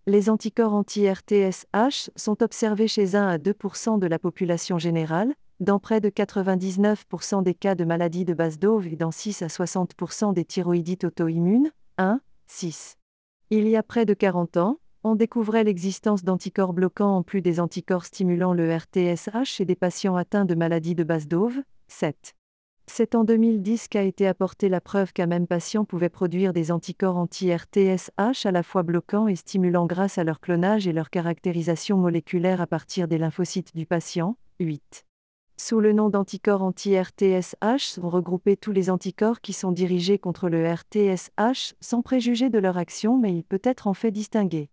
Les anticorps anti-RTSH sont observés chez 1 à 2% de la population générale, dans près de 99% des cas de maladies de base d'Hove et dans 6 à 60% des thyroïdites auto-immunes, 1, 6. Il y a près de 40 ans, on découvrait l'existence d'anticorps bloquants en plus des anticorps stimulant le RTSH chez des patients atteints de maladies de base d'Hove, 7. C'est en 2010 qu'a été apportée la preuve qu'un même patient pouvait produire des anticorps anti-RTSH à la fois bloquants et stimulants grâce à leur clonage et leur caractérisation moléculaire à partir des lymphocytes du patient, 8. Sous le nom d'anticorps anti-RTSH sont regroupés tous les anticorps qui sont dirigés contre le RTSH sans préjuger de leur action, mais il peut être en fait distingué.